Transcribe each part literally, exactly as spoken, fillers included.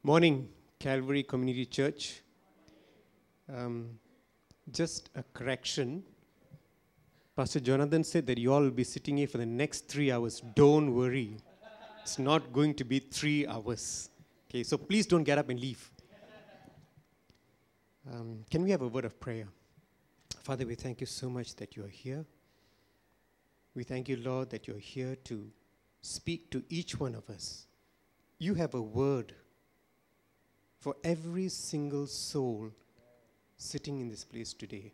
Morning, Calvary Community Church. Um, just a correction. Pastor Jonathan said that you all will be sitting here for the next three hours. Don't worry. It's not going to be three hours. Okay, so please don't get up and leave. Um, can we have a word of prayer? Father, we thank you so much that you are here. We thank you, Lord, that you're here to speak to each one of us. You have a word for every single soul sitting in this place today.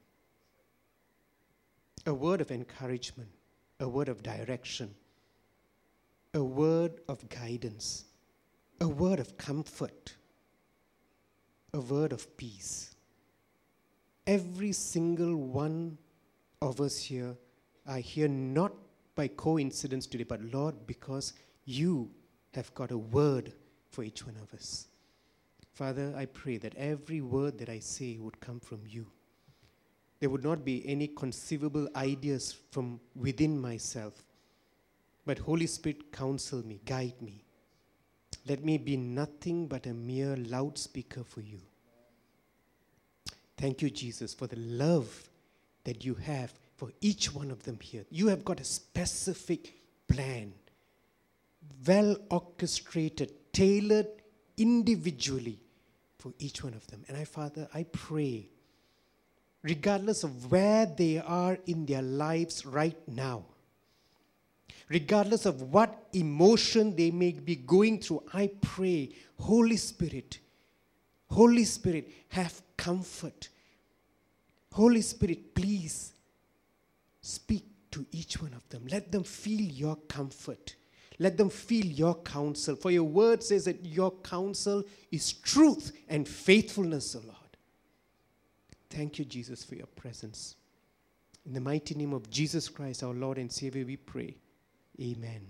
A word of encouragement, a word of direction, a word of guidance, a word of comfort, a word of peace. Every single one of us here are here not by coincidence today, but Lord, because you have got a word for each one of us. Father, I pray that every word that I say would come from you. There would not be any conceivable ideas from within myself. But Holy Spirit, counsel me, guide me. Let me be nothing but a mere loudspeaker for you. Thank you, Jesus, for the love that you have for each one of them here. You have got a specific plan, well orchestrated, tailored individually for each one of them. And I, Father, I pray, regardless of where they are in their lives right now, regardless of what emotion they may be going through, I pray, Holy Spirit, Holy Spirit, have comfort. Holy Spirit, please speak to each one of them. Let them feel your comfort. Let them feel your counsel. For your word says that your counsel is truth and faithfulness, O Lord. Thank you, Jesus, for your presence. In the mighty name of Jesus Christ, our Lord and Savior, we pray. Amen.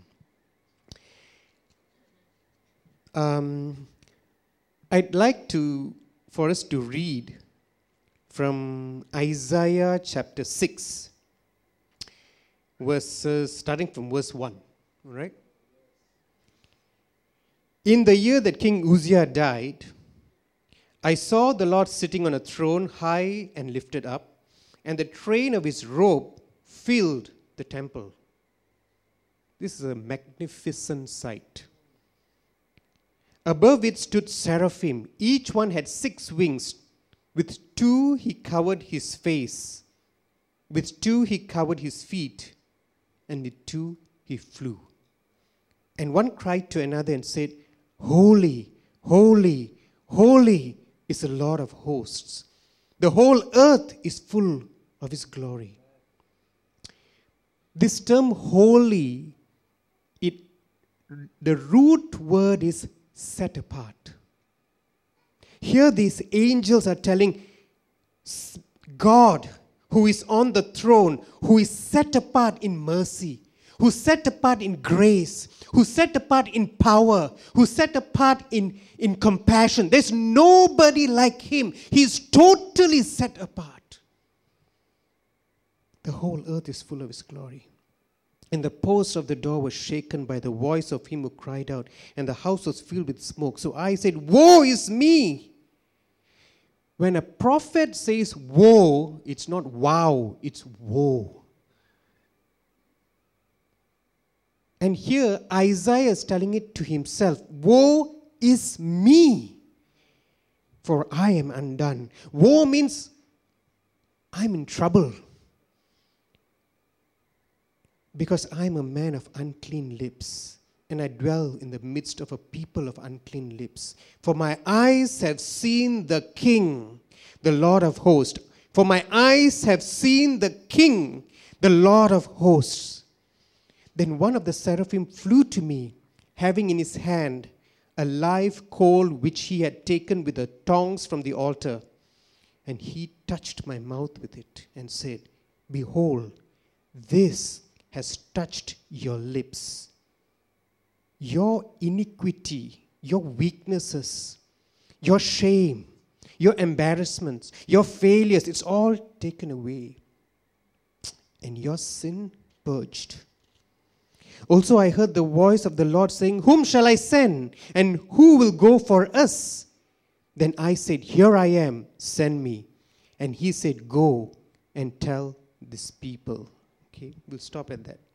Um, I'd like to, for us to read from Isaiah chapter six, verses, starting from verse one, all right? In the year that King Uzziah died, I saw the Lord sitting on a throne high and lifted up, and the train of his robe filled the temple. This is a magnificent sight. Above it stood seraphim. Each one had six wings. With two he covered his face. With two he covered his feet. And with two he flew. And one cried to another and said, Holy, holy, holy is the Lord of hosts. The whole earth is full of his glory. This term holy, it, the root word is set apart. Here these angels are telling God, who is on the throne, who is set apart in mercy, who's set apart in grace, who's set apart in power, who's set apart in, in compassion. There's nobody like him. He's totally set apart. The whole earth is full of his glory. And the post of the door was shaken by the voice of him who cried out, and the house was filled with smoke. So I said, Woe is me! When a prophet says woe, it's not wow, it's woe. And here Isaiah is telling it to himself, Woe is me, for I am undone. Woe means I'm in trouble, because I'm a man of unclean lips, and I dwell in the midst of a people of unclean lips. For my eyes have seen the King, the Lord of hosts. For my eyes have seen the King, the Lord of hosts. Then one of the seraphim flew to me, having in his hand a live coal which he had taken with the tongs from the altar. And he touched my mouth with it and said, Behold, this has touched your lips. Your iniquity, your weaknesses, your shame, your embarrassments, your failures, it's all taken away. And your sin purged. Also I heard the voice of the Lord saying, Whom shall I send? And who will go for us? Then I said, Here I am, send me. And he said, Go and tell this people. Okay, we'll stop at that.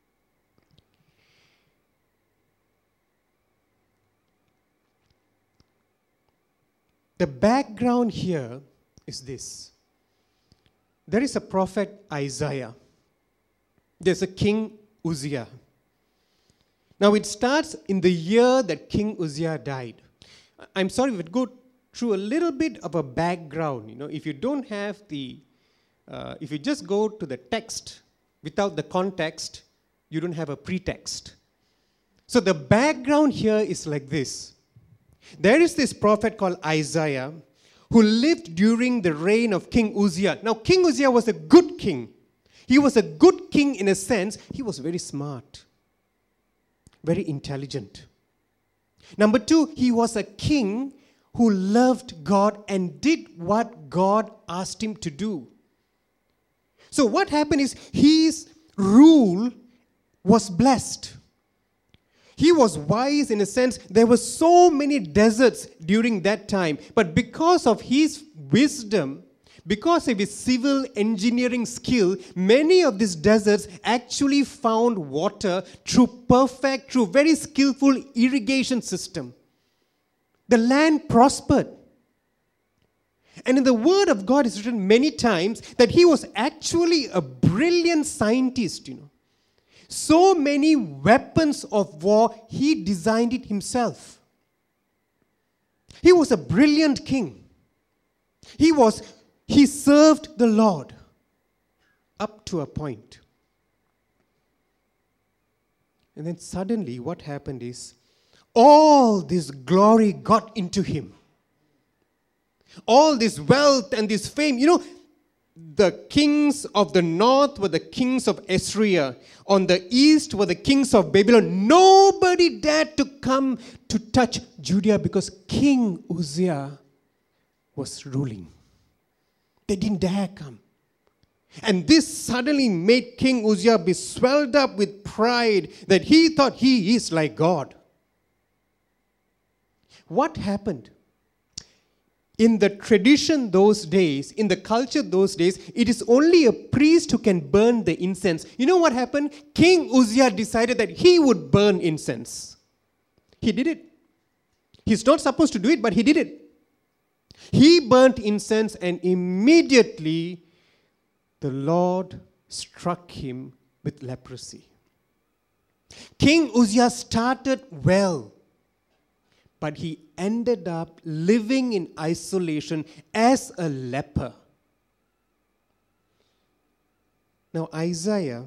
The background here is this. There is a prophet Isaiah. There's a king Uzziah. Now it starts in the year that King Uzziah died. I'm sorry, we'll go through a little bit of a background. You know, if you don't have the, uh, if you just go to the text without the context, you don't have a pretext. So the background here is like this. There is this prophet called Isaiah who lived during the reign of King Uzziah. Now, King Uzziah was a good king. He was a good king in a sense. He was very smart, very intelligent. Number two, he was a king who loved God and did what God asked him to do. So what happened is his rule was blessed. He was wise in a sense. There were so many deserts during that time. But because of his wisdom, because of his civil engineering skill, many of these deserts actually found water through perfect, through very skillful irrigation system. The land prospered. And in the Word of God it's written many times that he was actually a brilliant scientist, you know. So many weapons of war, he designed it himself. He was a brilliant king. He was, he served the Lord up to a point. And then suddenly what happened is, all this glory got into him. All this wealth and this fame, you know, the kings of the north were the kings of Assyria. On the east were the kings of Babylon. Nobody dared to come to touch Judea because King Uzziah was ruling. They didn't dare come. And this suddenly made King Uzziah be swelled up with pride that he thought he is like God. What happened? In the tradition those days, in the culture those days, it is only a priest who can burn the incense. You know what happened? King Uzziah decided that he would burn incense. He did it. He's not supposed to do it, but he did it. He burnt incense and immediately the Lord struck him with leprosy. King Uzziah started well, but he ended up living in isolation as a leper. Now Isaiah,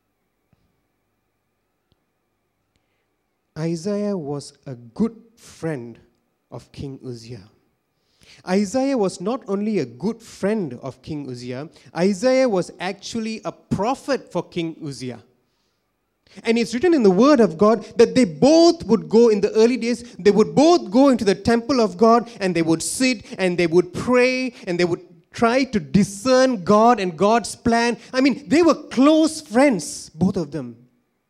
Isaiah was a good friend of King Uzziah. Isaiah was not only a good friend of King Uzziah, Isaiah was actually a prophet for King Uzziah. And it's written in the Word of God that they both would go in the early days, they would both go into the temple of God and they would sit and they would pray and they would try to discern God and God's plan. I mean, they were close friends, both of them.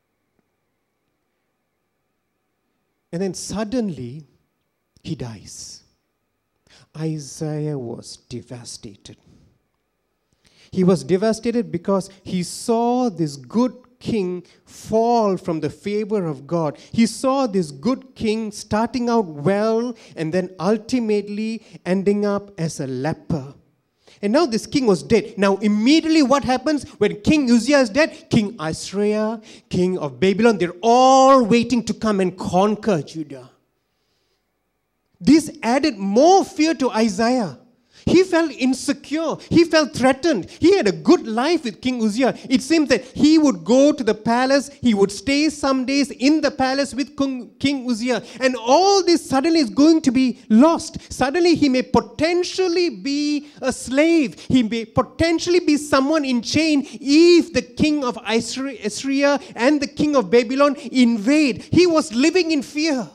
And then suddenly, he dies. Isaiah was devastated. He was devastated because he saw this good king fall from the favor of God. He saw this good king starting out well and then ultimately ending up as a leper. And now this king was dead. Now immediately what happens when King Uzziah is dead? King Assyria, king of Babylon, they're all waiting to come and conquer Judah. This added more fear to Isaiah. He felt insecure. He felt threatened. He had a good life with King Uzziah. It seems that he would go to the palace. He would stay some days in the palace with King Uzziah. And all this suddenly is going to be lost. Suddenly he may potentially be a slave. He may potentially be someone in chain if the king of Assyria and the king of Babylon invade. He was living in fear.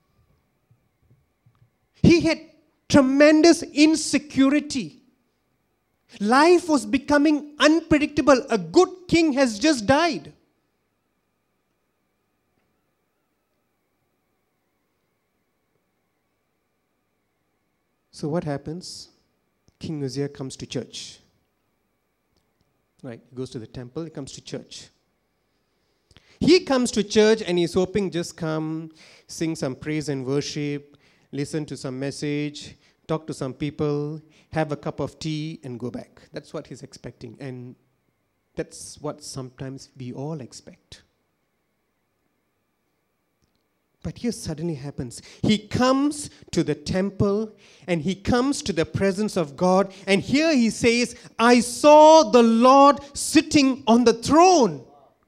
He had tremendous insecurity. Life was becoming unpredictable. A good king has just died. So what happens? King Uzziah comes to church. Right, he goes to the temple, he comes to church. He comes to church and he's hoping just come, sing some praise and worship, listen to some message, talk to some people, have a cup of tea and go back. That's what he's expecting. And that's what sometimes we all expect. But here suddenly happens. He comes to the temple and he comes to the presence of God. And here he says, I saw the Lord sitting on the throne.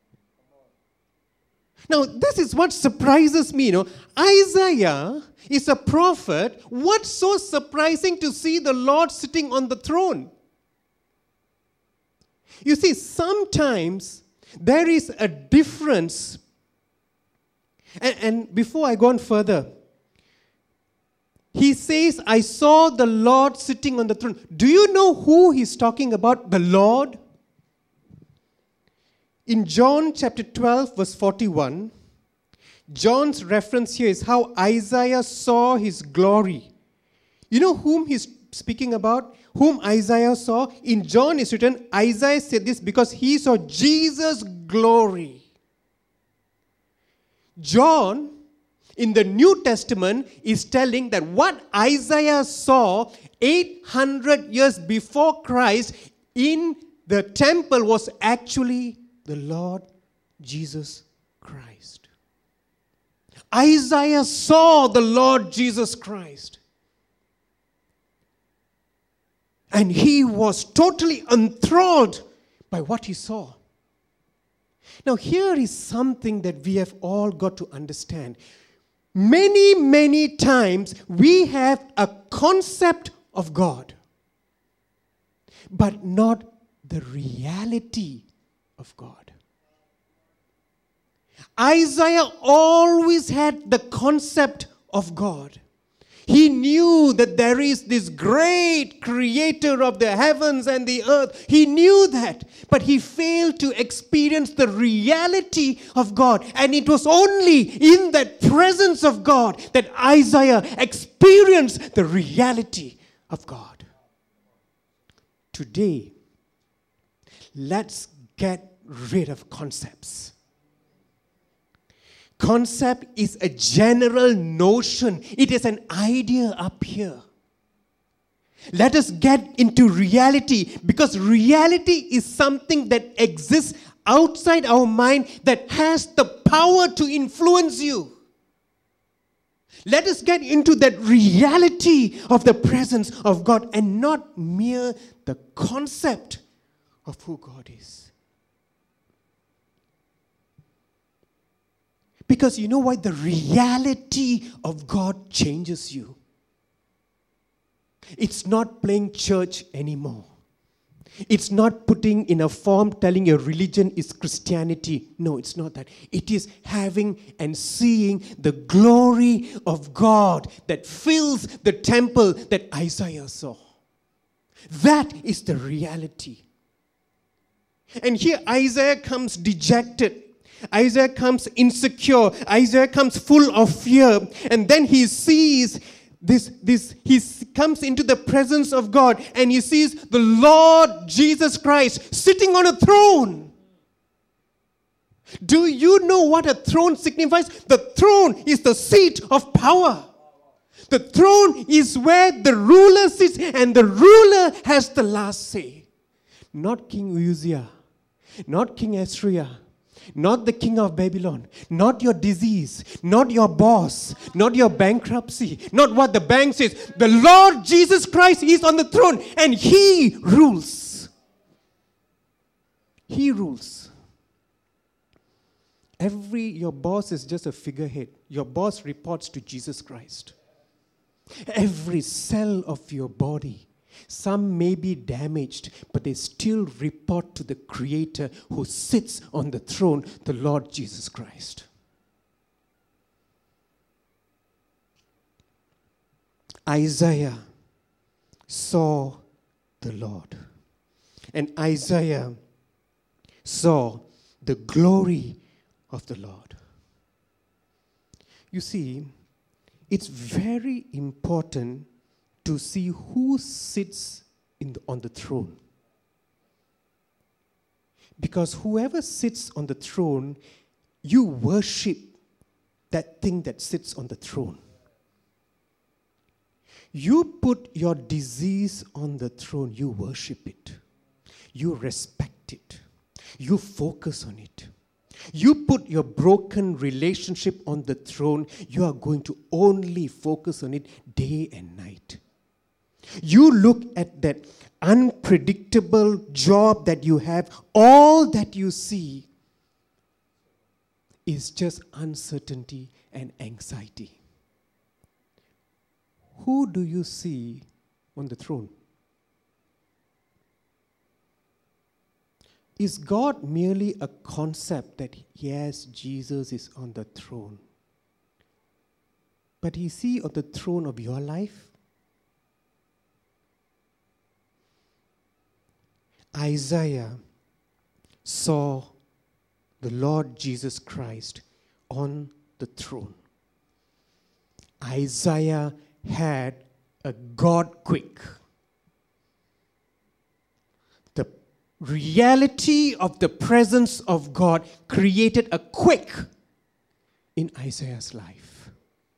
Now, this is what surprises me. You know, Isaiah is a prophet. What's so surprising to see the Lord sitting on the throne? You see, sometimes there is a difference. And, and before I go on further, he says, I saw the Lord sitting on the throne. Do you know who he's talking about? The Lord? In John chapter twelve, verse forty-one, John's reference here is how Isaiah saw his glory. You know whom he's speaking about? Whom Isaiah saw? In John is written, Isaiah said this because he saw Jesus' glory. John, in the New Testament, is telling that what Isaiah saw eight hundred years before Christ in the temple was actually the Lord Jesus Christ. Isaiah saw the Lord Jesus Christ. And he was totally enthralled by what he saw. Now, here is something that we have all got to understand. Many, many times we have a concept of God, but not the reality of God. Isaiah always had the concept of God. He knew that there is this great creator of the heavens and the earth. He knew that. But he failed to experience the reality of God. And it was only in that presence of God that Isaiah experienced the reality of God. Today, let's get rid of concepts. Concept is a general notion. It is an idea up here. Let us get into reality, because reality is something that exists outside our mind that has the power to influence you. Let us get into that reality of the presence of God and not mere the concept of who God is. Because you know why? The reality of God changes you. It's not playing church anymore. It's not putting in a form telling your religion is Christianity. No, it's not that. It is having and seeing the glory of God that fills the temple that Isaiah saw. That is the reality. And here Isaiah comes dejected. Isaiah comes insecure. Isaiah comes full of fear. And then he sees this, this, he comes into the presence of God and he sees the Lord Jesus Christ sitting on a throne. Do you know what a throne signifies? The throne is the seat of power. The throne is where the ruler sits and the ruler has the last say. Not King Uzziah, not King Assyria, not the king of Babylon, not your disease, not your boss, not your bankruptcy, not what the bank says. The Lord Jesus Christ is on the throne and He rules. He rules. Every, your boss is just a figurehead. Your boss reports to Jesus Christ. Every cell of your body, some may be damaged, but they still report to the Creator who sits on the throne, the Lord Jesus Christ. Isaiah saw the Lord. And Isaiah saw the glory of the Lord. You see, it's very important to see who sits in the, on the throne. Because whoever sits on the throne, you worship that thing that sits on the throne. You put your disease on the throne, you worship it. You respect it. You focus on it. You put your broken relationship on the throne, you are going to only focus on it day and night. You look at that unpredictable job that you have, all that you see is just uncertainty and anxiety. Who do you see on the throne? Is God merely a concept that, yes, Jesus is on the throne? But is He on the throne of your life? Isaiah saw the Lord Jesus Christ on the throne. Isaiah had a God quake. The reality of the presence of God created a quake in Isaiah's life.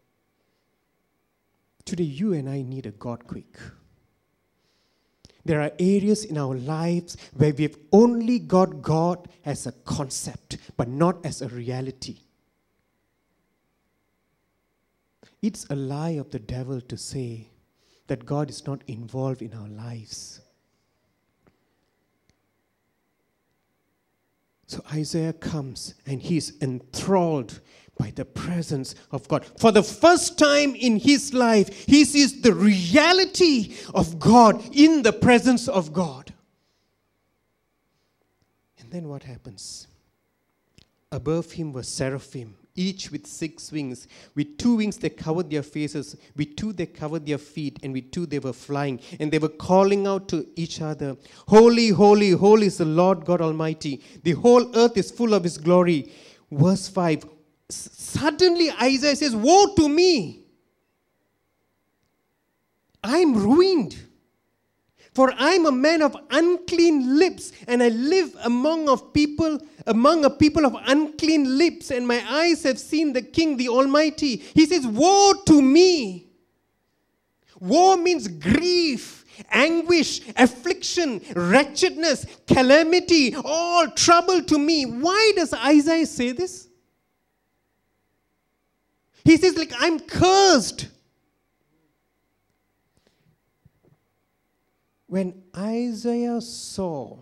Today, you and I need a God quake. There are areas in our lives where we've only got God as a concept, but not as a reality. It's a lie of the devil to say that God is not involved in our lives. So Isaiah comes and he's enthralled by the presence of God. For the first time in his life, he sees the reality of God in the presence of God. And then what happens? Above him were seraphim, each with six wings. With two wings they covered their faces, with two they covered their feet, and with two they were flying. And they were calling out to each other, Holy, holy, holy is the Lord God Almighty. The whole earth is full of His glory. Verse five. Suddenly Isaiah says, woe to me! I'm ruined. For I'm a man of unclean lips, and I live among of people, among a people of unclean lips, and my eyes have seen the King, the Almighty. He says, woe to me! Woe means grief, anguish, affliction, wretchedness, calamity, all trouble to me. Why does Isaiah say this? He says, like, I'm cursed. When Isaiah saw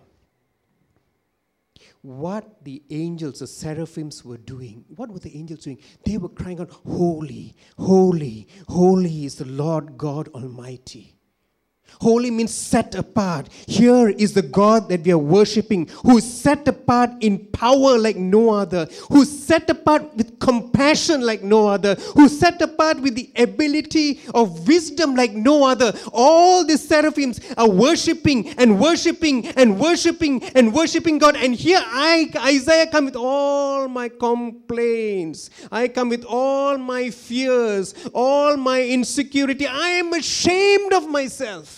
what the angels, the seraphims were doing, what were the angels doing? They were crying out, Holy, holy, holy is the Lord God Almighty. Holy means set apart. Here is the God that we are worshipping, who is set apart in power like no other, who is set apart with compassion like no other, who is set apart with the ability of wisdom like no other. All the seraphims are worshipping and worshipping and worshipping and worshipping God. And here I, Isaiah, come with all my complaints. I come with all my fears, all my insecurity. I am ashamed of myself.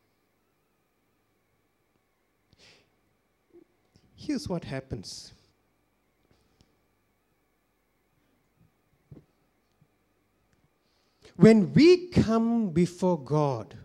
Here's what happens. When we come before God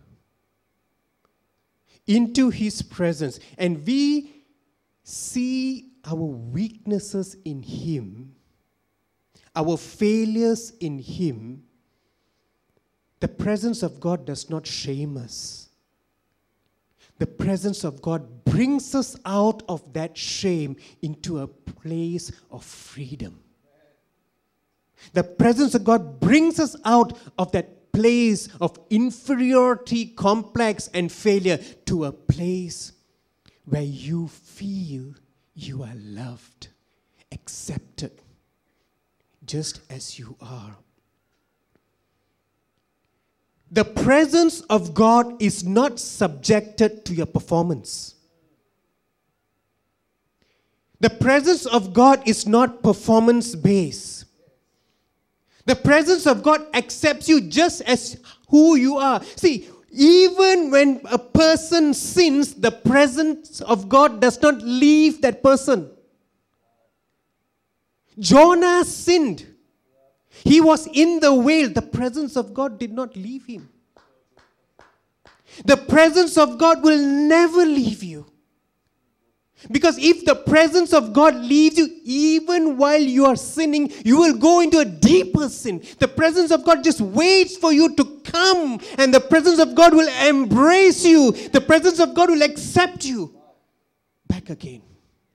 into His presence and we see our weaknesses in Him, our failures in Him, the presence of God does not shame us. The presence of God brings us out of that shame into a place of freedom. The presence of God brings us out of that place of inferiority, complex, and failure to a place where you feel you are loved, accepted, just as you are. The presence of God is not subjected to your performance. The presence of God is not performance-based. The presence of God accepts you just as who you are. See, Even when a person sins, the presence of God does not leave that person. Jonah sinned. He was in the whale. The presence of God did not leave him. The presence of God will never leave you. Because if the presence of God leaves you, even while you are sinning, you will go into a deeper sin. The presence of God just waits for you to come, and the presence of God will embrace you. The presence of God will accept you back again.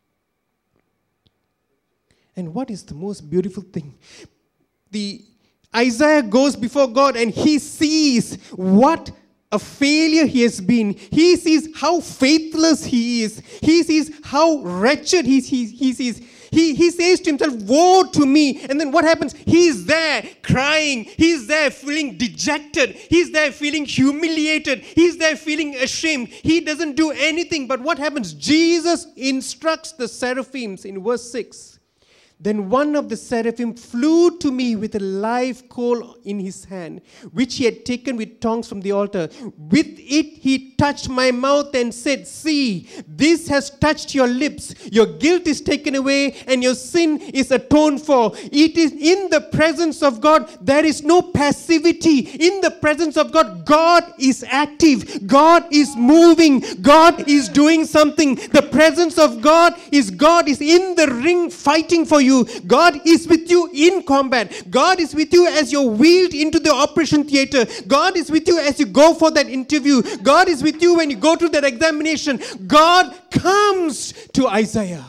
And what is the most beautiful thing? The Isaiah goes before God and he sees what a failure he has been. He sees how faithless he is. He sees how wretched he, he, he sees. He, he says to himself, woe to me. And then what happens? He's there crying. He's there feeling dejected. He's there feeling humiliated. He's there feeling ashamed. He doesn't do anything. But what happens? Jesus instructs the seraphims in verse six. Then one of the seraphim flew to me with a live coal in his hand, which he had taken with tongs from the altar. With it he touched my mouth and said, see, this has touched your lips. Your guilt is taken away and your sin is atoned for. It is in the presence of God. There is no passivity. In the presence of God, God is active. God is moving. God is doing something. The presence of God is God is in the ring fighting for you. You. God is with you in combat. God is with you as you're wheeled into the operation theater. God is with you as you go for that interview. God is with you when you go to that examination. God comes to Isaiah.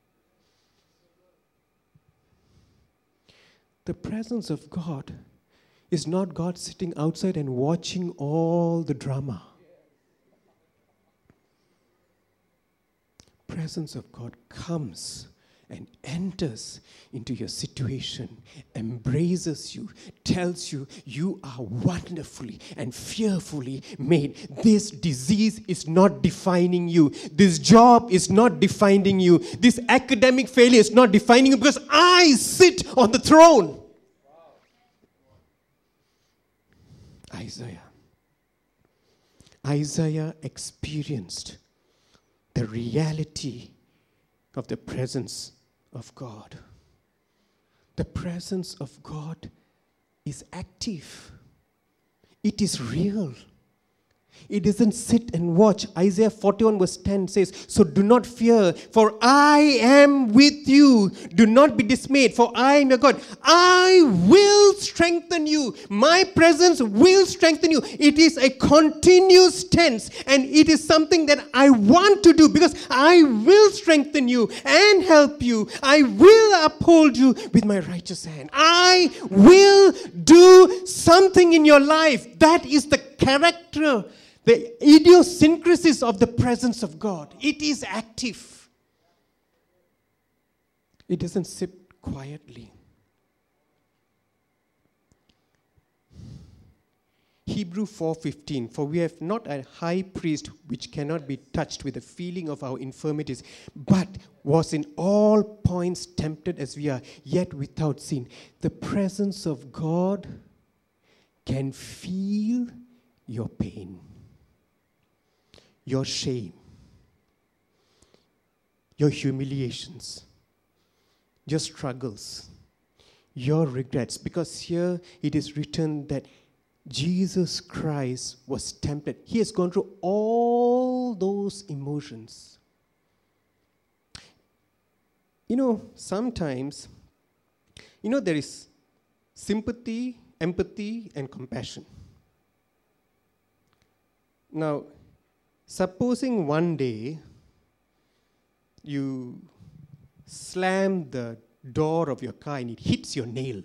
The presence of God is not God sitting outside and watching all the drama. Presence of God comes and enters into your situation, embraces you, tells you, you are wonderfully and fearfully made. This disease is not defining you. This job is not defining you. This academic failure is not defining you, because I sit on the throne. Isaiah. Isaiah experienced the reality of the presence of God. The presence of God is active. It is real. It doesn't sit and watch. Isaiah forty-one verse ten says, so do not fear, for I am with you. Do not be dismayed, for I am your God. I will strengthen you. My presence will strengthen you. It is a continuous tense, and it is something that I want to do, because I will strengthen you and help you. I will uphold you with my righteous hand. I will do something in your life. That is the character, the idiosyncrasies of the presence of God. It is active. It doesn't sit quietly. Hebrews four fifteen, for we have not a high priest which cannot be touched with the feeling of our infirmities, but was in all points tempted as we are, yet without sin. The presence of God can feel your pain, your shame, your humiliations, your struggles, your regrets. Because here it is written that Jesus Christ was tempted. He has gone through all those emotions. You know, sometimes, you know, there is sympathy, empathy, and compassion. Now, supposing one day you slam the door of your car and it hits your nail.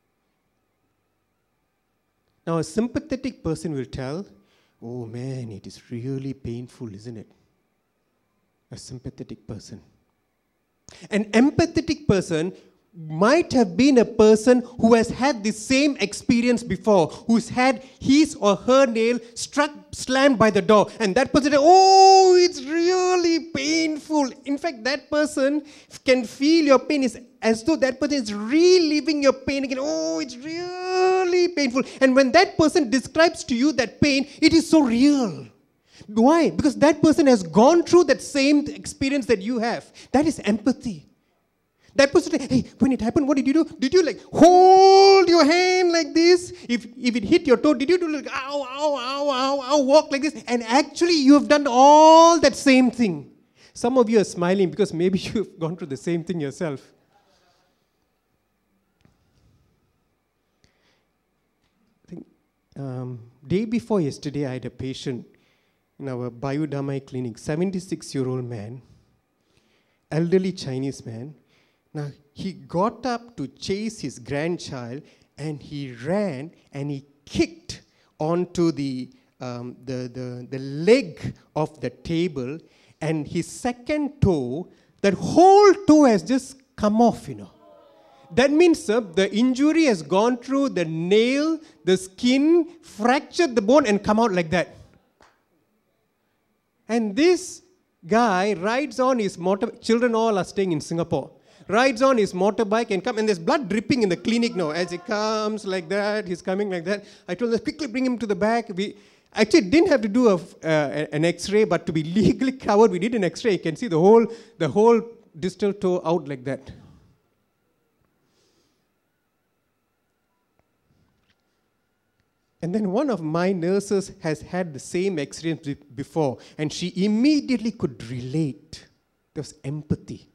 Now, a sympathetic person will tell, oh man, it is really painful, isn't it? A sympathetic person. An empathetic person might have been a person who has had the same experience before, who's had his or her nail struck, slammed by the door, and that person said, oh, it's really painful. In fact, that person can feel your pain is as though that person is reliving your pain again. Oh, it's really really painful. And when that person describes to you that pain, it is so real. Why? Because that person has gone through that same experience that you have. That is empathy. That person, hey, when it happened, what did you do? Did you like hold your hand like this? If if it hit your toe, did you do like ow, ow, ow, ow, ow, walk like this? And actually, you have done all that same thing. Some of you are smiling because maybe you've gone through the same thing yourself. I think um, day before yesterday, I had a patient in our Biodhamai clinic, seventy-six-year-old man, elderly Chinese man. Now, he got up to chase his grandchild, and he ran and he kicked onto the, um, the, the, the leg of the table, and his second toe, that whole toe has just come off, you know. That means, sir, the injury has gone through the nail, the skin, fractured the bone, and come out like that. And this guy rides on his motor. Children all are staying in Singapore. Rides on his motorbike and come, and there's blood dripping in the clinic now. As he comes like that, he's coming like that. I told them, quickly bring him to the back. We actually didn't have to do a, uh, an X-ray, but to be legally covered, we did an X-ray. You can see the whole, the whole distal toe out like that. And then one of my nurses has had the same experience before, and she immediately could relate. There was empathy.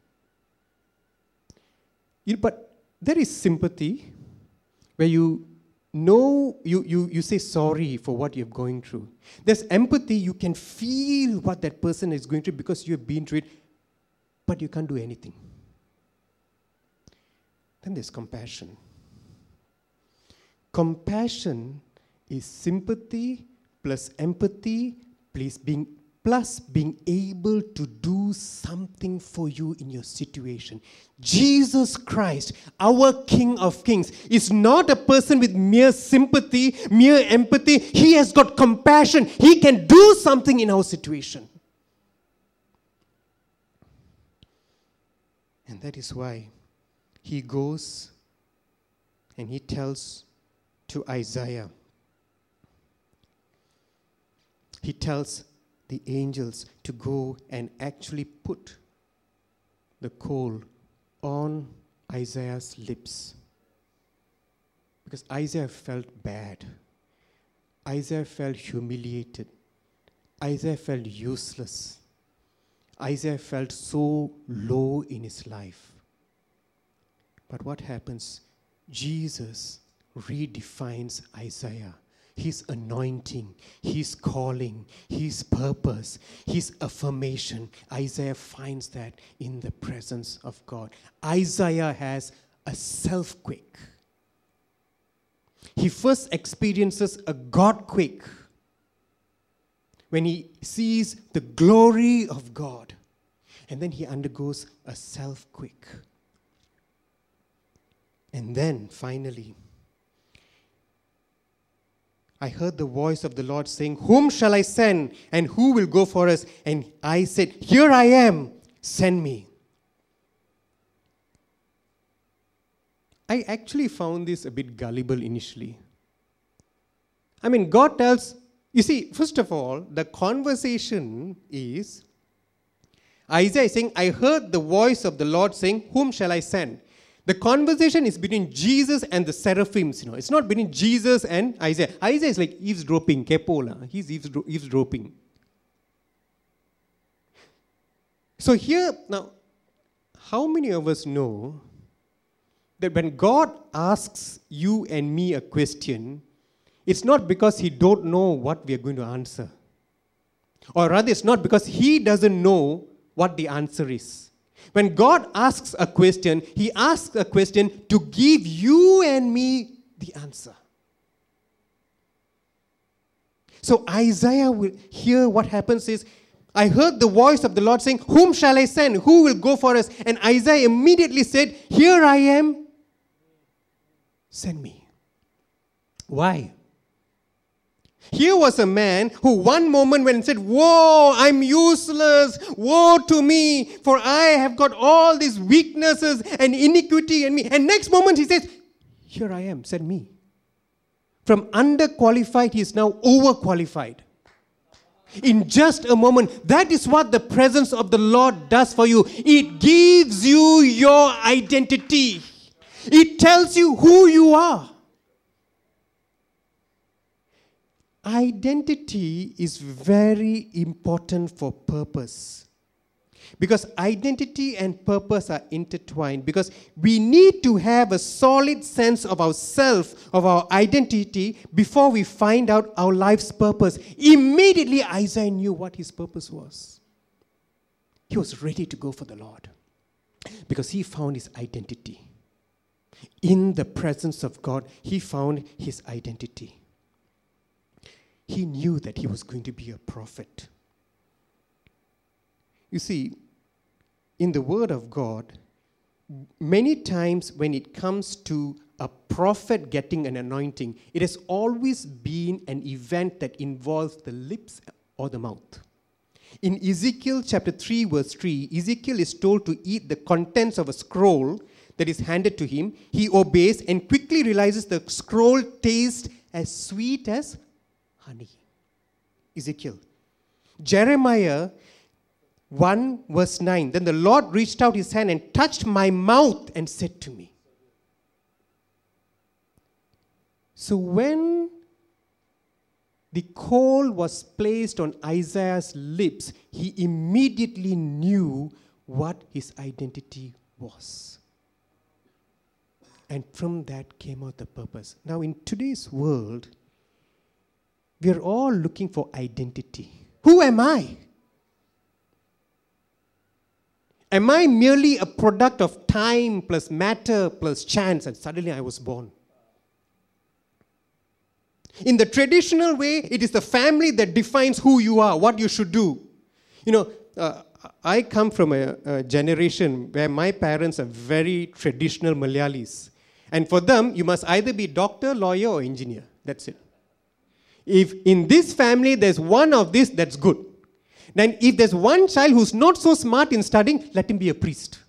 You, but there is sympathy where you know, you, you, you say sorry for what you're going through. There's empathy, you can feel what that person is going through because you've been through it, but you can't do anything. Then there's compassion. Compassion is sympathy plus empathy plus being plus being able to do something for you in your situation. Jesus Christ, our King of Kings, is not a person with mere sympathy, mere empathy. He has got compassion. He can do something in our situation. And that is why he goes and he tells to Isaiah, he tells the angels to go and actually put the coal on Isaiah's lips. Because Isaiah felt bad. Isaiah felt humiliated. Isaiah felt useless. Isaiah felt so low in his life. But what happens? Jesus redefines Isaiah. His anointing, his calling, his purpose, his affirmation. Isaiah finds that in the presence of God. Isaiah has a self-quake. He first experiences a God-quake when he sees the glory of God. And then he undergoes a self-quake. And then, finally, I heard the voice of the Lord saying, "Whom shall I send, and who will go for us?" And I said, "Here I am, send me." I actually found this a bit gullible initially. I mean, God tells, you see, first of all, the conversation is, Isaiah is saying, I heard the voice of the Lord saying, "Whom shall I send?" The conversation is between Jesus and the seraphims, you know. It's not between Jesus and Isaiah. Isaiah is like eavesdropping, kepola. He's eavesdropping. So here, now, how many of us know that when God asks you and me a question, it's not because he don't know what we are going to answer. Or rather, it's not because he doesn't know what the answer is. When God asks a question, he asks a question to give you and me the answer. So Isaiah will hear what happens is, I heard the voice of the Lord saying, "Whom shall I send? Who will go for us?" And Isaiah immediately said, "Here I am, send me." Why? Here was a man who one moment went and said, "Woe, I'm useless. Woe to me, for I have got all these weaknesses and iniquity in me." And next moment he says, "Here I am, send me." From underqualified, he is now overqualified. In just a moment, that is what the presence of the Lord does for you. It gives you your identity. It tells you who you are. Identity is very important for purpose. Because identity and purpose are intertwined. Because we need to have a solid sense of ourself, of our identity, before we find out our life's purpose. Immediately, Isaiah knew what his purpose was. He was ready to go for the Lord. Because he found his identity. In the presence of God, he found his identity. He knew that he was going to be a prophet. You see, in the Word of God, many times when it comes to a prophet getting an anointing, it has always been an event that involves the lips or the mouth. In Ezekiel chapter three, verse three, Ezekiel is told to eat the contents of a scroll that is handed to him. He obeys and quickly realizes the scroll tastes as sweet as honey. Ezekiel. Jeremiah one verse nine, then the Lord reached out his hand and touched my mouth and said to me. So when the coal was placed on Isaiah's lips, he immediately knew what his identity was. And from that came out the purpose. Now in today's world, we are all looking for identity. Who am I? Am I merely a product of time plus matter plus chance and suddenly I was born? In the traditional way, it is the family that defines who you are, what you should do. You know, uh, I come from a, a generation where my parents are very traditional Malayalis. And for them, you must either be doctor, lawyer, or engineer. That's it. If in this family there's one of this, that's good. Then if there's one child who's not so smart in studying, let him be a priest.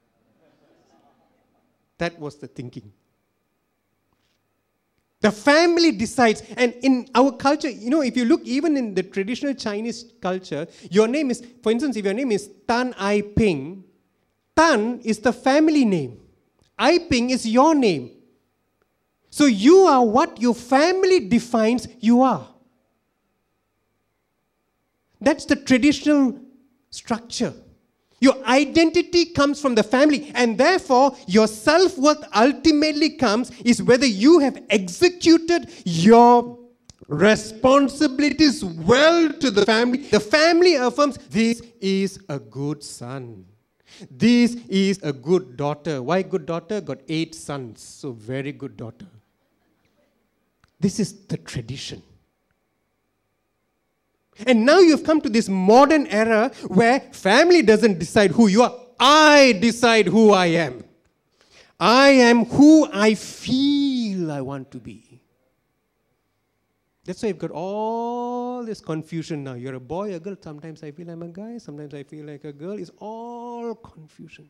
That was the thinking. The family decides. And in our culture, you know, if you look even in the traditional Chinese culture, your name is, for instance, if your name is Tan Ai Ping, Tan is the family name. Ai Ping is your name. So you are what your family defines you are. That's the traditional structure. Your identity comes from the family, and therefore your self-worth ultimately comes is whether you have executed your responsibilities well to the family. The family affirms, this is a good son. This is a good daughter. Why good daughter? Got eight sons, so very good daughter. This is the tradition. And now you've come to this modern era where family doesn't decide who you are. I decide who I am. I am who I feel I want to be. That's why you've got all this confusion now. You're a boy, a girl. Sometimes I feel I'm a guy. Sometimes I feel like a girl. It's all confusion.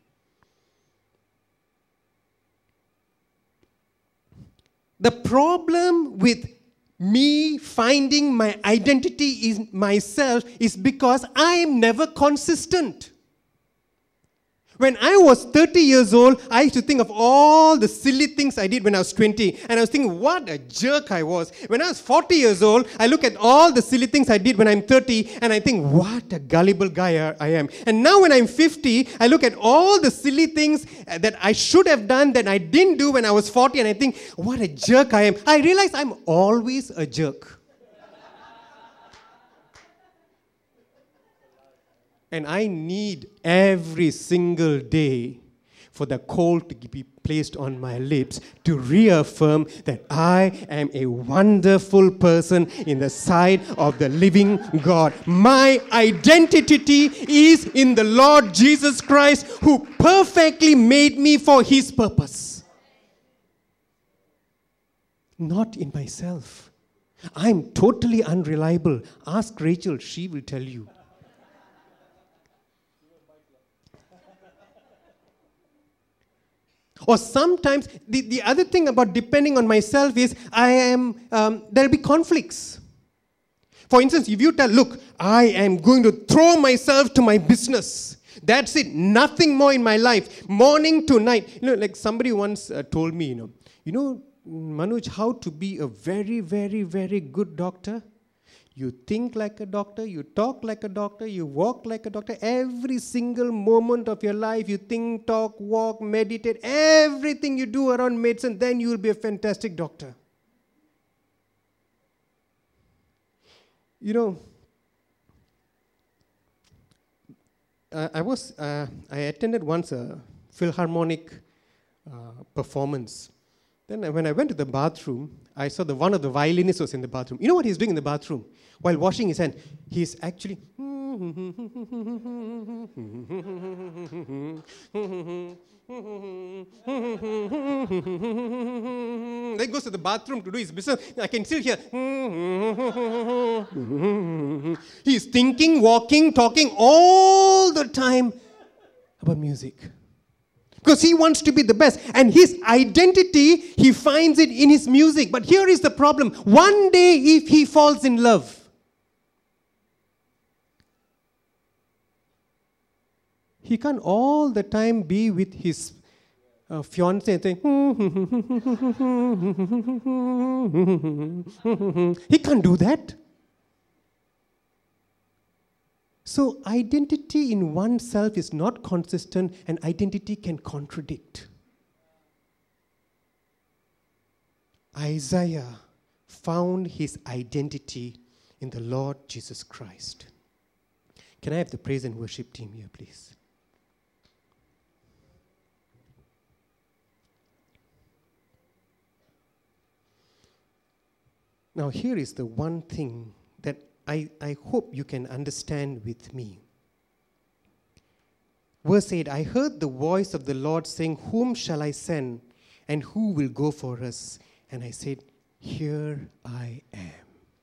The problem with me finding my identity in myself is because I am never consistent. When I was thirty years old, I used to think of all the silly things I did when I was twenty. And I was thinking, what a jerk I was. When I was forty years old, I look at all the silly things I did when I'm thirty, and I think, what a gullible guy I am. And now when I'm fifty, I look at all the silly things that I should have done that I didn't do when I was forty, and I think, what a jerk I am. I realize I'm always a jerk. And I need every single day for the coal to be placed on my lips to reaffirm that I am a wonderful person in the sight of the living God. My identity is in the Lord Jesus Christ, who perfectly made me for His purpose. Not in myself. I'm totally unreliable. Ask Rachel, she will tell you. Or sometimes, the, the other thing about depending on myself is I am, um, there'll be conflicts. For instance, if you tell, look, I am going to throw myself to my business. That's it. Nothing more in my life. Morning to night. You know, like somebody once uh, told me, you know, you know, Manoj, how to be a very, very, very good doctor? You think like a doctor, you talk like a doctor, you walk like a doctor. Every single moment of your life, you think, talk, walk, meditate, everything you do around medicine, then you will be a fantastic doctor. You know, uh, I was, uh, I attended once a Philharmonic uh, performance. Then when I went to the bathroom, I saw that one of the violinists was in the bathroom. You know what he's doing in the bathroom? While washing his hand, he's actually... Then he goes to the bathroom to do his business. I can still hear... He's thinking, walking, talking all the time about music. Because he wants to be the best. And his identity, he finds it in his music. But here is the problem. One day, if he falls in love, he can't all the time be with his uh, fiancée and saying, he can't do that. So identity in oneself is not consistent, and identity can contradict. Isaiah found his identity in the Lord Jesus Christ. Can I have the praise and worship team here, please? Now, here is the one thing that I, I hope you can understand with me. Verse eight, I heard the voice of the Lord saying, whom shall I send, and who will go for us? And I said, here I am.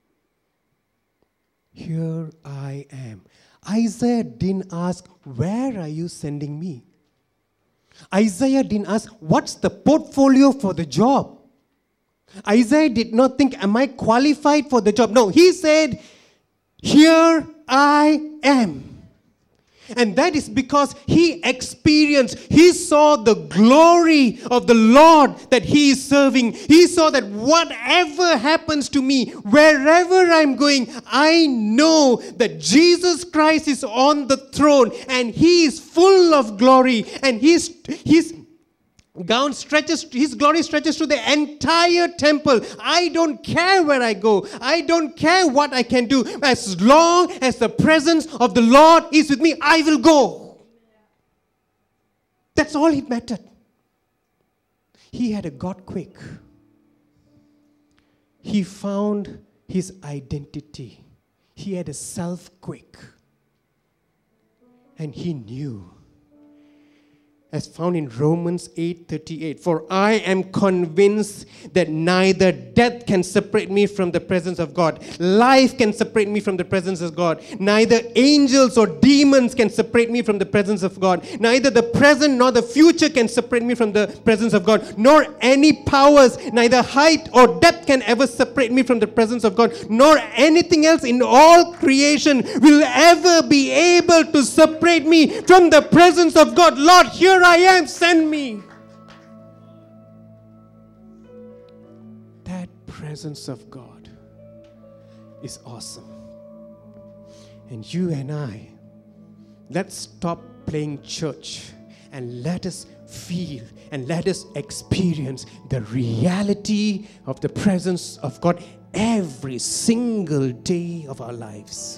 Here I am. Isaiah didn't ask, where are you sending me? Isaiah didn't ask, what's the portfolio for the job? Isaiah did not think, am I qualified for the job? No, he said, here I am. And that is because he experienced, he saw the glory of the Lord that he is serving. He saw that whatever happens to me, wherever I'm going, I know that Jesus Christ is on the throne and he is full of glory, and his, his gown stretches, his glory stretches to the entire temple. I don't care where I go. I don't care what I can do. As long as the presence of the Lord is with me, I will go. That's all it mattered. He had a God quake. He found his identity. He had a self quake. And he knew, as found in Romans eight thirty-eight, for I am convinced that neither death can separate me from the presence of God, life can separate me from the presence of God, neither angels or demons can separate me from the presence of God, neither the present nor the future can separate me from the presence of God, nor any powers, neither height or depth can ever separate me from the presence of God, nor anything else in all creation will ever be able to separate me from the presence of God. Lord, here I am, send me. That presence of God is awesome. And you and I, let's stop playing church and let us feel and let us experience the reality of the presence of God every single day of our lives.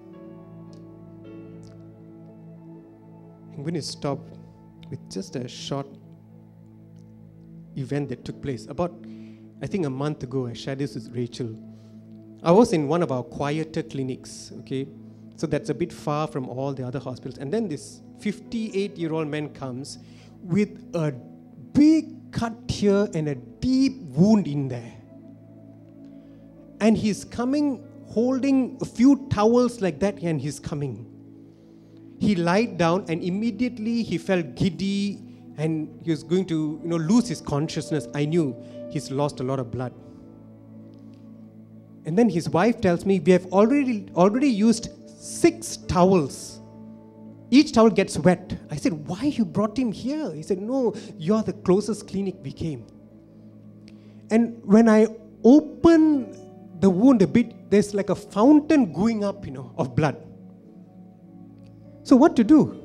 I'm going to stop with just a short event that took place. About, I think a month ago, I shared this with Rachel. I was in one of our quieter clinics, okay? So that's a bit far from all the other hospitals. And then this fifty-eight-year-old man comes with a big cut here and a deep wound in there. And he's coming holding a few towels like that, and he's coming. He lied down and immediately he felt giddy, and he was going to, you know, lose his consciousness. I knew he's lost a lot of blood. And then his wife tells me, we have already already used six towels. Each towel gets wet. I said, why you brought him here? He said, no, you're the closest clinic we came. And when I open the wound a bit, there's like a fountain going up, you know, of blood. So what to do?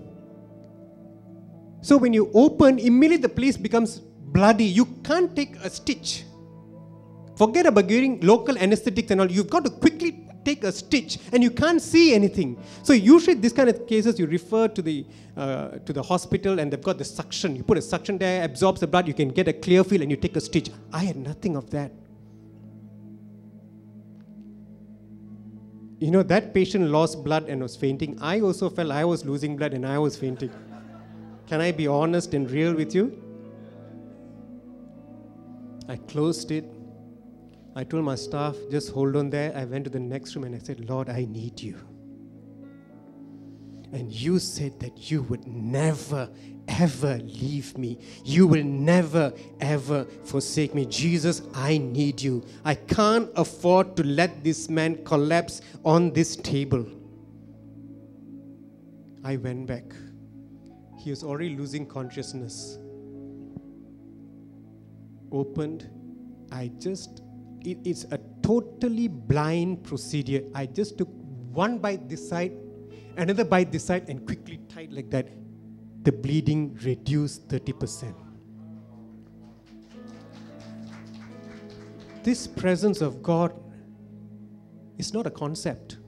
So when you open, immediately the place becomes bloody. You can't take a stitch. Forget about getting local anesthetics and all. You've got to quickly take a stitch, and you can't see anything. So usually this kind of cases, you refer to the uh, to the hospital, and they've got the suction. You put a suction there, absorbs the blood, you can get a clear feel, and you take a stitch. I had nothing of that. You know, that patient lost blood and was fainting. I also felt I was losing blood and I was fainting. Can I be honest and real with you? I closed it. I told my staff, just hold on there. I went to the next room and I said, Lord, I need you. And you said that you would never, ever leave me. You will never, ever forsake me. Jesus, I need you. I can't afford to let this man collapse on this table. I went back. He was already losing consciousness. Opened. I just, it, it's a totally blind procedure. I just took one bite this side, another bite this side, and quickly tied like that. The bleeding reduced thirty percent. This presence of God is not a concept.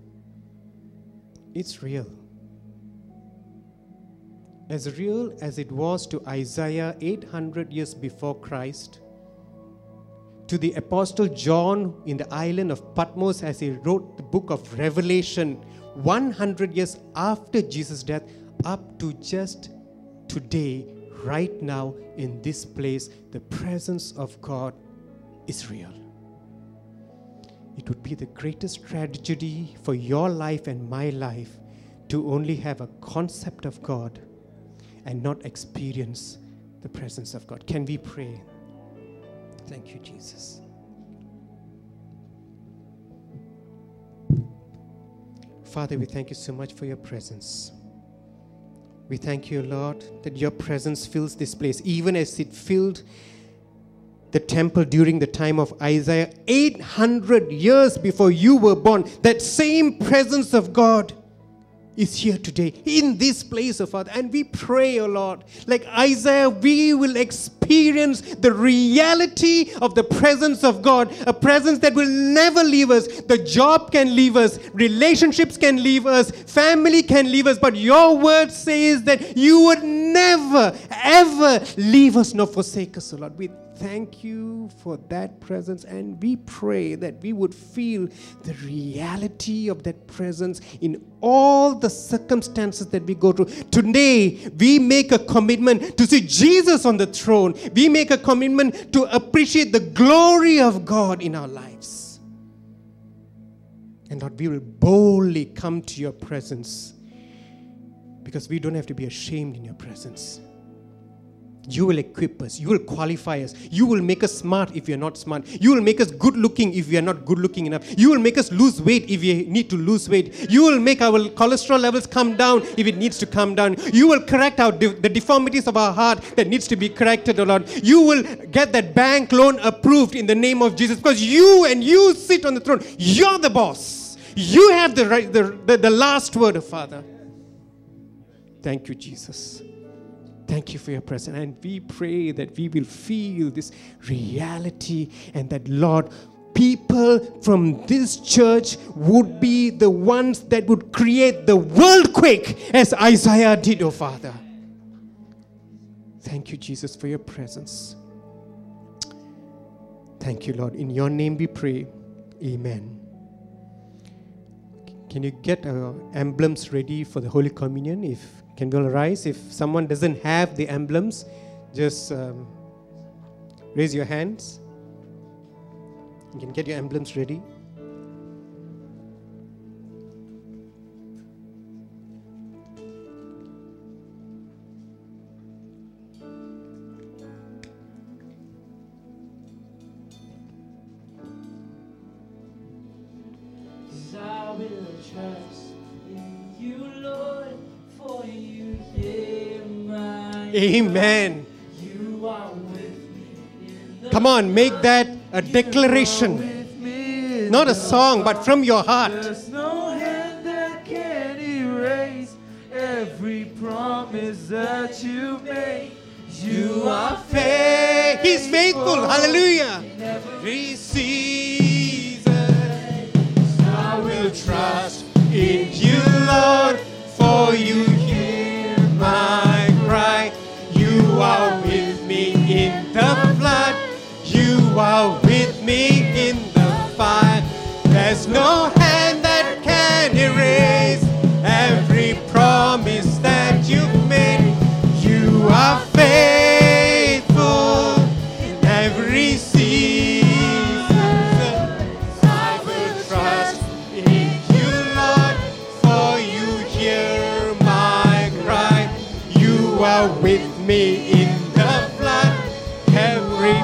It's real. As real as it was to Isaiah eight hundred years before Christ, to the Apostle John in the island of Patmos as he wrote the book of Revelation one hundred years after Jesus' death, up to just today, right now, in this place, the presence of God is real. It would be the greatest tragedy for your life and my life to only have a concept of God and not experience the presence of God. Can we pray? Thank you, Jesus. Father, we thank you so much for your presence. We thank you, Lord, that your presence fills this place, even as it filled the temple during the time of Isaiah, eight hundred years before you were born. That same presence of God is here today in this place, oh Father. And we pray, oh Lord, like Isaiah, we will experience the reality of the presence of God, a presence that will never leave us. The job can leave us, relationships can leave us, family can leave us, but your word says that you would never, ever leave us nor forsake us, oh Lord. We thank you for that presence, and we pray that we would feel the reality of that presence in all the circumstances that we go through. Today, we make a commitment to see Jesus on the throne. We make a commitment to appreciate the glory of God in our lives. And Lord, we will boldly come to your presence because we don't have to be ashamed in your presence. You will equip us. You will qualify us. You will make us smart if we are not smart. You will make us good looking if we are not good looking enough. You will make us lose weight if we need to lose weight. You will make our cholesterol levels come down if it needs to come down. You will correct our de- the deformities of our heart that needs to be corrected, O Lord. You will get that bank loan approved in the name of Jesus, because you and you sit on the throne. You're the boss. You have the right, the, the, the last word, Father. Thank you, Jesus. Thank you for your presence. And we pray that we will feel this reality, and that, Lord, people from this church would be the ones that would create the worldquake as Isaiah did, oh Father. Thank you, Jesus, for your presence. Thank you, Lord. In your name we pray. Amen. Can you get our emblems ready for the Holy Communion? If Can we all rise? If someone doesn't have the emblems, just um, raise your hands. You can get your emblems ready. Amen. You are with me in the Come on, make that a declaration. with me in Not a the song, but from your heart. There's no hand that can erase every promise that you made. You are faithful. He's faithful. Hallelujah. Every season, I will trust in you, Lord, for you hear my cry. You are with me in the flood. You are with me in the fire. There's no hand that can erase every promise that you've made. You are faithful in every season. I will trust in you, Lord, for you hear my cry. You are with me in the flood. Every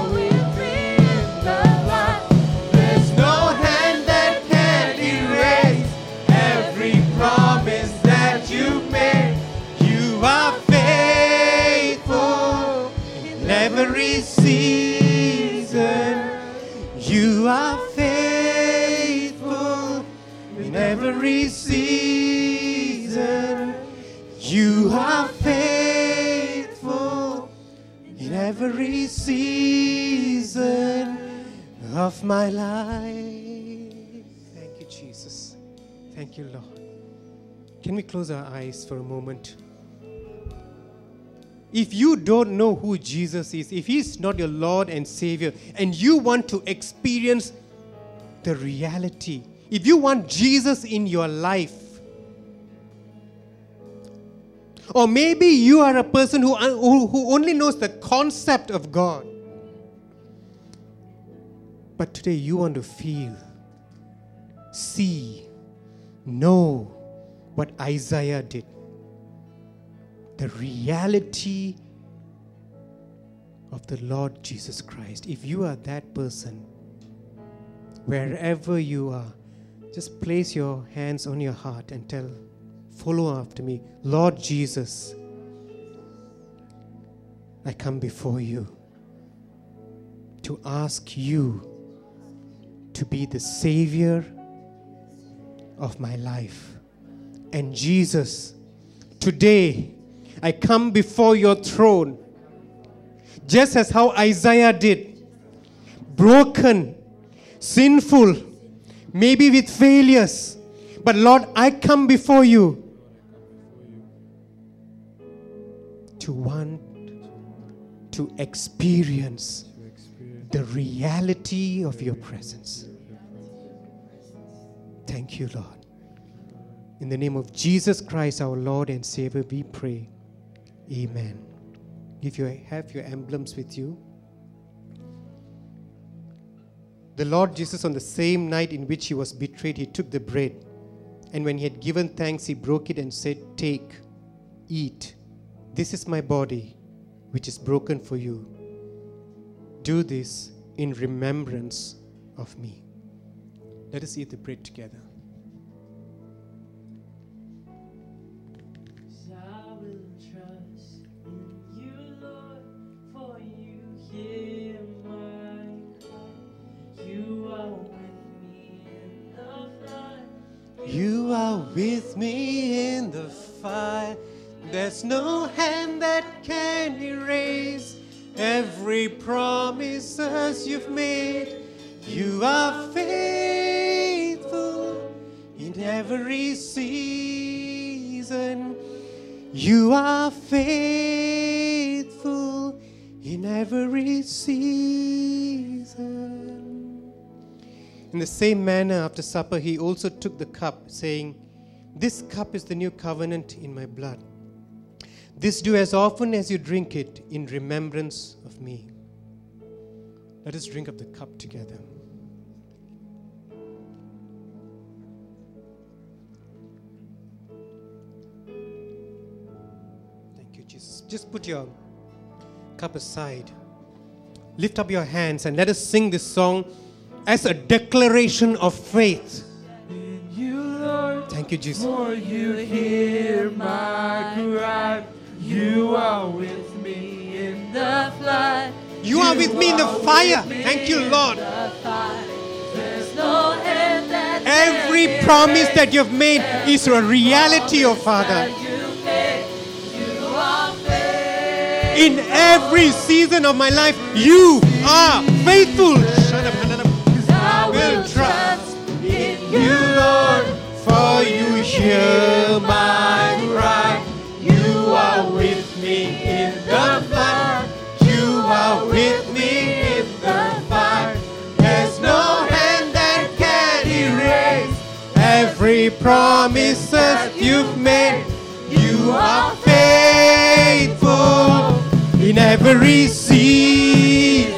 there's no hand that can erase every promise that you've made. You are faithful in every season. You are faithful in every season. You are faithful in every season of my life. Thank you, Jesus. Thank you, Lord. Can we close our eyes for a moment? If you don't know who Jesus is, if He's not your Lord and Savior, and you want to experience the reality, if you want Jesus in your life, or maybe you are a person who, who, who only knows the concept of God, but today you want to feel, see, know what Isaiah did. The reality of the Lord Jesus Christ. If you are that person, wherever you are, just place your hands on your heart and tell, follow after me. Lord Jesus, I come before you to ask you to be the Savior of my life. And Jesus, today I come before your throne, just as how Isaiah did, broken, sinful, maybe with failures. But Lord, I come before you to want to experience the reality of your presence. Thank you, Lord. In the name of Jesus Christ, our Lord and Savior, we pray. Amen. If you have your emblems with you, the Lord Jesus, on the same night in which He was betrayed, He took the bread, and when He had given thanks, He broke it and said, "Take, eat. This is my body, which is broken for you. Do this in remembrance of me." Let us eat the bread together. I will trust in you, Lord, for you hear my cry. You are with me in the flood. You are with me in the fire. There's no hand that can erase every promises you've made. You are faithful in every season. You are faithful in every season. In the same manner, after supper, He also took the cup, saying, "This cup is the new covenant in my blood. This do as often as you drink it in remembrance of me." Let us drink of the cup together. Thank you, Jesus. Just put your cup aside. Lift up your hands and let us sing this song as a declaration of faith. In you, Lord, Thank you, Jesus. for you hear my cry. You are with me You are with me in the fire. Thank you, Lord. There's no hand that Every can promise erase that you've made is a reality, oh Father. that you made. You are faithful. In every season of my life, you are faithful. Shut up, shut up. I will trust in you, You, Lord, for you hear my cry. You are with me in the fire. You are with me in the fire. There's no hand that can erase every promise that you've made. You are faithful in every season.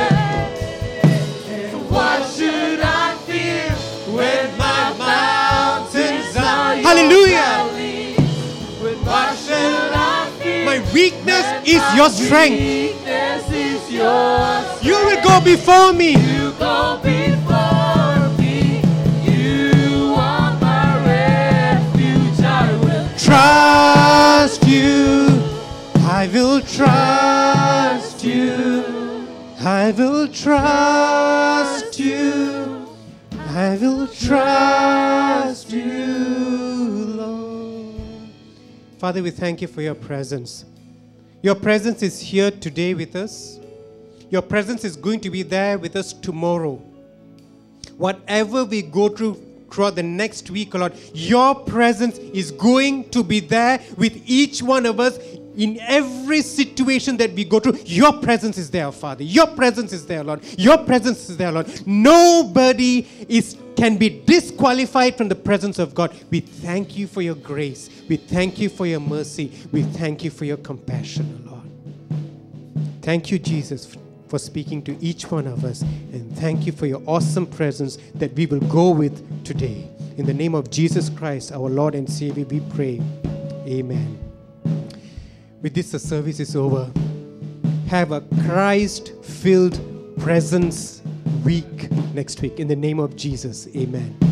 What should I fear When my mountains are Hallelujah. What shall I fear? My weakness is your strength. Weakness is yours. You will go before me. You go before me. You are my refuge. I will Trust you. I will trust you. I will trust you. I will trust you, Lord. Father, we thank you for your presence. Your presence is here today with us. Your presence is going to be there with us tomorrow. Whatever we go through throughout the next week, Lord, your presence is going to be there with each one of us in every situation that we go through. Your presence is there, Father. Your presence is there, Lord. Your presence is there, Lord. Nobody is can be disqualified from the presence of God. We thank you for your grace. We thank you for your mercy. We thank you for your compassion, Lord. Thank you, Jesus, for speaking to each one of us. And thank you for your awesome presence that we will go with today. In the name of Jesus Christ, our Lord and Savior, we pray. Amen. With this, the service is over. Have a Christ-filled presence week next week. In the name of Jesus, amen.